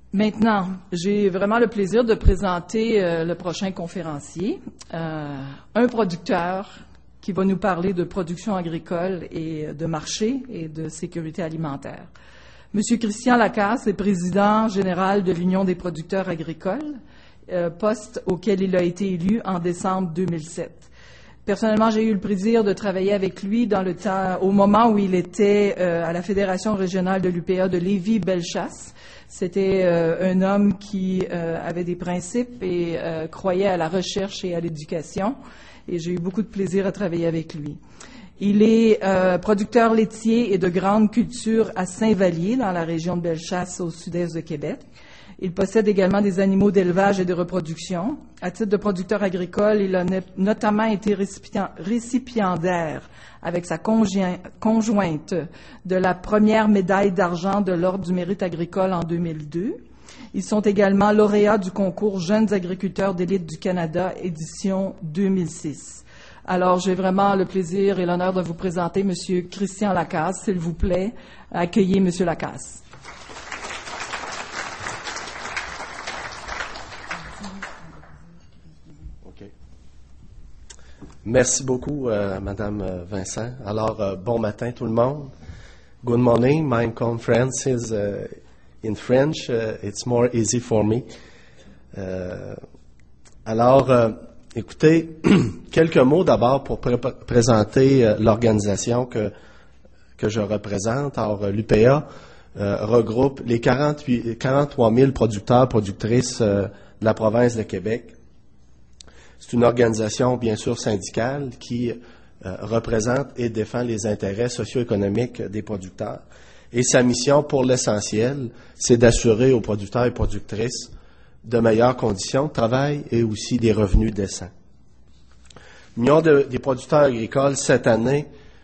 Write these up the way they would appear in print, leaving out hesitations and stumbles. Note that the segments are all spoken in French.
Maintenant, j'ai vraiment le plaisir de présenter le prochain conférencier, un producteur qui va nous parler de production agricole et de marché et de sécurité alimentaire. Monsieur Christian Lacasse est président général de l'Union des producteurs agricoles, poste auquel il a été élu en décembre 2007. Personnellement, j'ai eu le plaisir de travailler avec lui au moment où il était à la Fédération régionale de l'UPA de Lévis-Bellechasse. C'était un homme qui avait des principes et croyait à la recherche et à l'éducation. Et j'ai eu beaucoup de plaisir à travailler avec lui. Il est producteur laitier et de grande culture à Saint-Vallier, dans la région de Bellechasse, au sud-est de Québec. Il possède également des animaux d'élevage et de reproduction. À titre de producteur agricole, il a notamment été récipiendaire avec sa conjointe de la première médaille d'argent de l'Ordre du mérite agricole en 2002. Ils sont également lauréats du concours Jeunes agriculteurs d'élite du Canada, édition 2006. Alors, j'ai vraiment le plaisir et l'honneur de vous présenter M. Christian Lacasse. S'il vous plaît, accueillez M. Lacasse. Merci beaucoup, Madame Vincent. Alors, bon matin tout le monde. Good morning. My conference is in French. It's more easy for me. Écoutez, quelques mots d'abord pour présenter l'organisation que je représente. Alors, l'UPA regroupe les 43 000 producteurs, productrices de la province de Québec. C'est une organisation, bien sûr, syndicale qui représente et défend les intérêts socio-économiques des producteurs. Et sa mission, pour l'essentiel, c'est d'assurer aux producteurs et productrices de meilleures conditions de travail et aussi des revenus décents. L'Union des producteurs agricoles, cette année,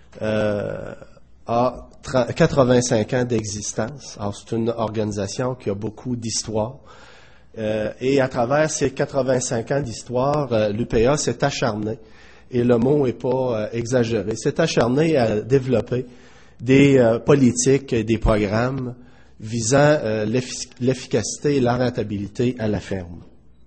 a 85 ans d'existence. Alors, c'est une organisation qui a beaucoup d'histoire. Et à travers ces 85 ans d'histoire, l'UPA s'est acharné, et le mot n'est pas exagéré, s'est acharné à développer des politiques et des programmes visant l'efficacité et la rentabilité à la ferme.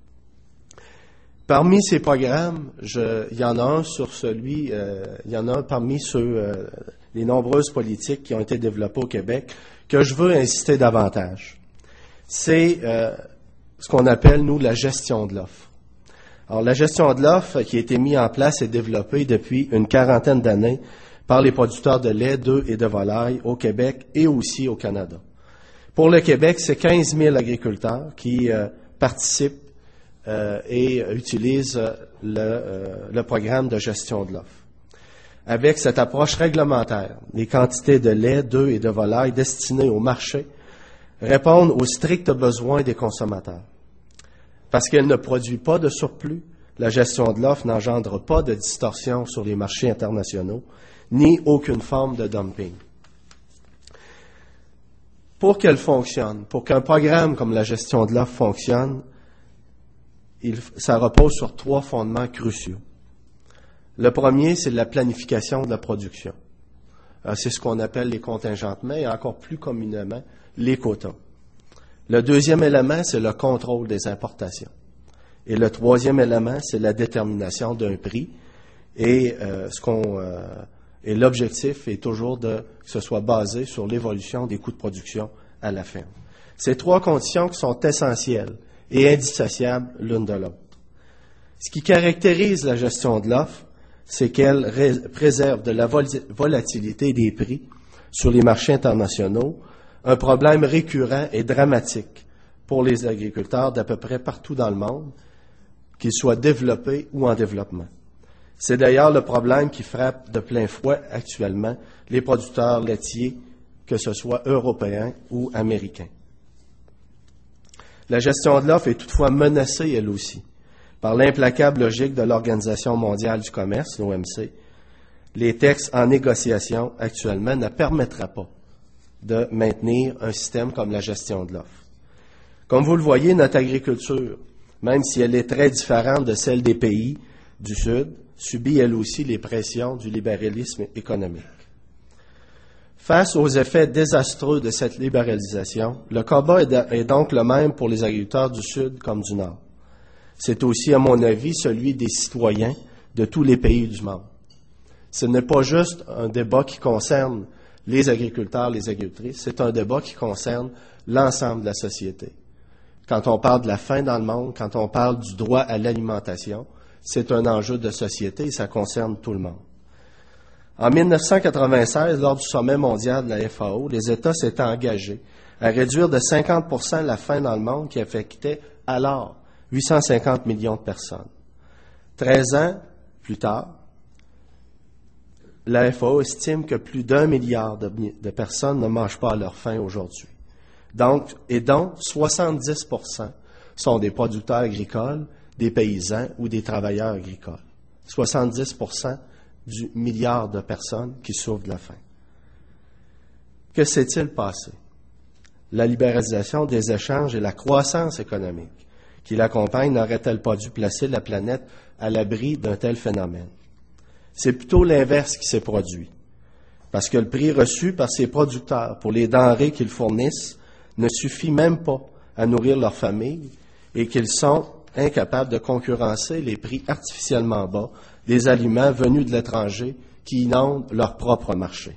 Parmi ces programmes, il y en a un parmi les nombreuses politiques qui ont été développées au Québec que je veux insister davantage. C'est ce qu'on appelle, nous, la gestion de l'offre. Alors, la gestion de l'offre qui a été mise en place et développée depuis une quarantaine d'années par les producteurs de lait, d'œufs et de volailles au Québec et aussi au Canada. Pour le Québec, c'est 15 000 agriculteurs qui participent et utilisent le programme de gestion de l'offre. Avec cette approche réglementaire, les quantités de lait, d'œufs et de volailles destinées au marché répondent aux stricts besoins des consommateurs. Parce qu'elle ne produit pas de surplus, la gestion de l'offre n'engendre pas de distorsion sur les marchés internationaux, ni aucune forme de dumping. Pour qu'elle fonctionne, pour qu'un programme comme la gestion de l'offre fonctionne, ça repose sur 3 fondements cruciaux. Le premier, c'est la planification de la production. C'est ce qu'on appelle les contingentements et encore plus communément les quotas. Le deuxième élément, c'est le contrôle des importations. Et le troisième élément, c'est la détermination d'un prix. Et l'objectif est toujours que ce soit basé sur l'évolution des coûts de production à la ferme. Ces 3 conditions qui sont essentielles et indissociables l'une de l'autre. Ce qui caractérise la gestion de l'offre, c'est qu'elle préserve de la volatilité des prix sur les marchés internationaux, un problème récurrent et dramatique pour les agriculteurs d'à peu près partout dans le monde, qu'ils soient développés ou en développement. C'est d'ailleurs le problème qui frappe de plein fouet actuellement les producteurs laitiers, que ce soit européens ou américains. La gestion de l'offre est toutefois menacée, elle aussi, par l'implacable logique de l'Organisation mondiale du commerce, l'OMC. Les textes en négociation actuellement ne permettraient pas de maintenir un système comme la gestion de l'offre. Comme vous le voyez, notre agriculture, même si elle est très différente de celle des pays du Sud, subit elle aussi les pressions du libéralisme économique. Face aux effets désastreux de cette libéralisation, le combat est donc le même pour les agriculteurs du Sud comme du Nord. C'est aussi, à mon avis, celui des citoyens de tous les pays du monde. Ce n'est pas juste un débat qui concerne les agriculteurs, les agricultrices, c'est un débat qui concerne l'ensemble de la société. Quand on parle de la faim dans le monde, quand on parle du droit à l'alimentation, c'est un enjeu de société et ça concerne tout le monde. En 1996, lors du sommet mondial de la FAO, les États s'étaient engagés à réduire de 50% la faim dans le monde qui affectait alors 850 millions de personnes. 13 ans plus tard, la FAO estime que plus d'1 milliard de personnes ne mangent pas à leur faim aujourd'hui. Donc 70% sont des producteurs agricoles, des paysans ou des travailleurs agricoles. 70% du milliard de personnes qui souffrent de la faim. Que s'est-il passé? La libéralisation des échanges et la croissance économique qui l'accompagne n'aurait-elle pas dû placer la planète à l'abri d'un tel phénomène? C'est plutôt l'inverse qui s'est produit, parce que le prix reçu par ces producteurs pour les denrées qu'ils fournissent ne suffit même pas à nourrir leur famille et qu'ils sont incapables de concurrencer les prix artificiellement bas des aliments venus de l'étranger qui inondent leur propre marché.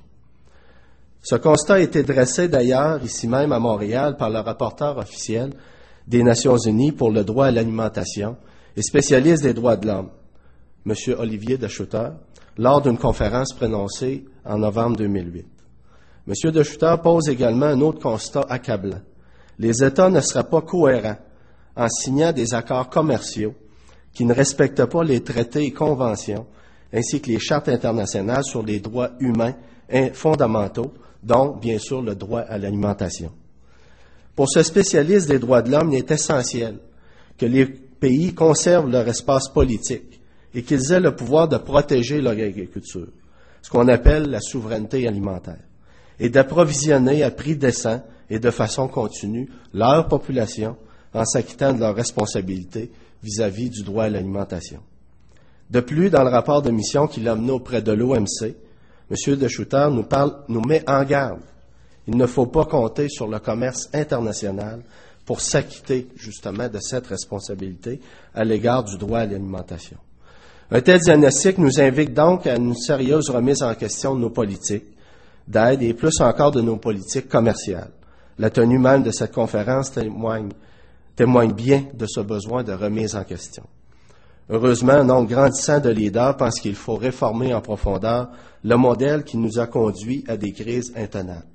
Ce constat a été dressé d'ailleurs ici même à Montréal par le rapporteur officiel des Nations Unies pour le droit à l'alimentation et spécialiste des droits de l'homme, M. Olivier De Schutter, lors d'une conférence prononcée en novembre 2008. M. De Schutter pose également un autre constat accablant. Les États ne seraient pas cohérents en signant des accords commerciaux qui ne respectent pas les traités et conventions, ainsi que les chartes internationales sur les droits humains fondamentaux, dont, bien sûr, le droit à l'alimentation. Pour ce spécialiste des droits de l'homme, il est essentiel que les pays conservent leur espace politique et qu'ils aient le pouvoir de protéger leur agriculture, ce qu'on appelle la souveraineté alimentaire, et d'approvisionner à prix décent et de façon continue leur population en s'acquittant de leurs responsabilités vis-à-vis du droit à l'alimentation. De plus, dans le rapport de mission qu'il a mené auprès de l'OMC, M. De Schutter nous met en garde. Il ne faut pas compter sur le commerce international pour s'acquitter justement de cette responsabilité à l'égard du droit à l'alimentation. Un tel diagnostic nous invite donc à une sérieuse remise en question de nos politiques d'aide et plus encore de nos politiques commerciales. La tenue même de cette conférence témoigne bien de ce besoin de remise en question. Heureusement, un nombre grandissant de leaders pense qu'il faut réformer en profondeur le modèle qui nous a conduit à des crises intenables.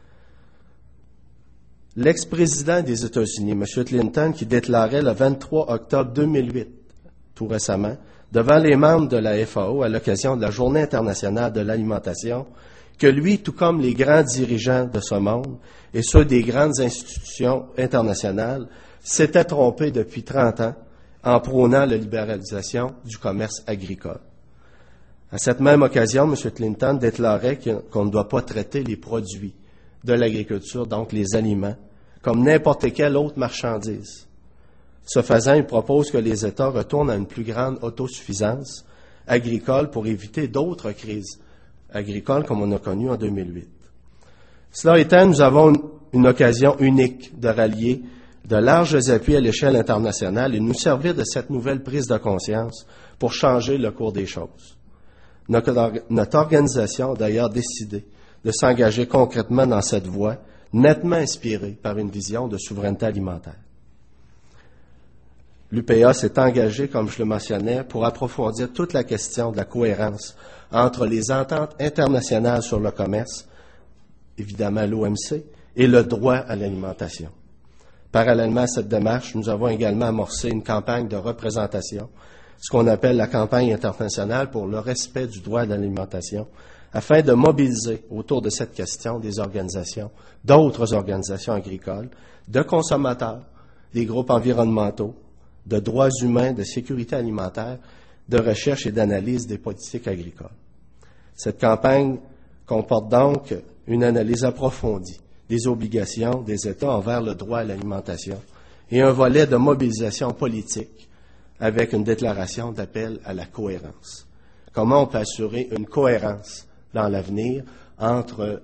L'ex-président des États-Unis, M. Clinton, qui déclarait le 23 octobre 2008, tout récemment, devant les membres de la FAO à l'occasion de la Journée internationale de l'alimentation, que lui, tout comme les grands dirigeants de ce monde et ceux des grandes institutions internationales, s'était trompé depuis 30 ans en prônant la libéralisation du commerce agricole. À cette même occasion, M. Clinton déclarait qu'on ne doit pas traiter les produits de l'agriculture, donc les aliments, comme n'importe quelle autre marchandise. Ce faisant, il propose que les États retournent à une plus grande autosuffisance agricole pour éviter d'autres crises agricoles comme on a connu en 2008. Cela étant, nous avons une occasion unique de rallier de larges appuis à l'échelle internationale et nous servir de cette nouvelle prise de conscience pour changer le cours des choses. Notre organisation a d'ailleurs décidé de s'engager concrètement dans cette voie, nettement inspirée par une vision de souveraineté alimentaire. L'UPA s'est engagé, comme je le mentionnais, pour approfondir toute la question de la cohérence entre les ententes internationales sur le commerce, évidemment l'OMC, et le droit à l'alimentation. Parallèlement à cette démarche, nous avons également amorcé une campagne de représentation, ce qu'on appelle la campagne internationale pour le respect du droit à l'alimentation, afin de mobiliser autour de cette question des organisations, d'autres organisations agricoles, de consommateurs, des groupes environnementaux, de droits humains, de sécurité alimentaire, de recherche et d'analyse des politiques agricoles. Cette campagne comporte donc une analyse approfondie des obligations des États envers le droit à l'alimentation et un volet de mobilisation politique avec une déclaration d'appel à la cohérence. Comment on peut assurer une cohérence dans l'avenir entre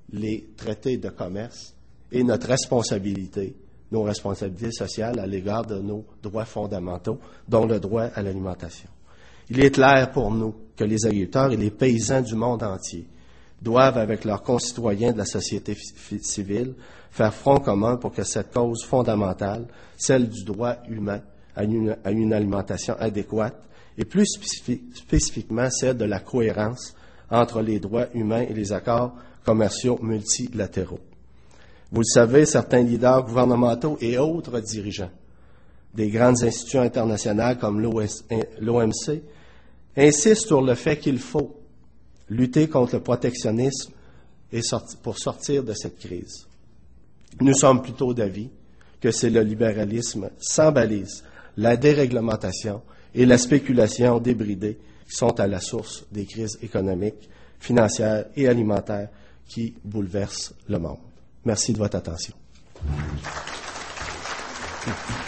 les traités de commerce et notre responsabilité, nos responsabilités sociales à l'égard de nos droits fondamentaux, dont le droit à l'alimentation. Il est clair pour nous que les agriculteurs et les paysans du monde entier doivent, avec leurs concitoyens de la société civile, faire front commun pour que cette cause fondamentale, celle du droit humain à une alimentation adéquate, et plus spécifiquement celle de la cohérence entre les droits humains et les accords commerciaux multilatéraux. Vous le savez, certains leaders gouvernementaux et autres dirigeants des grandes institutions internationales comme l'OMC insistent sur le fait qu'il faut lutter contre le protectionnisme et pour sortir de cette crise. Nous sommes plutôt d'avis que c'est le libéralisme sans balise, la déréglementation et la spéculation débridée qui sont à la source des crises économiques, financières et alimentaires qui bouleversent le monde. Merci de votre attention.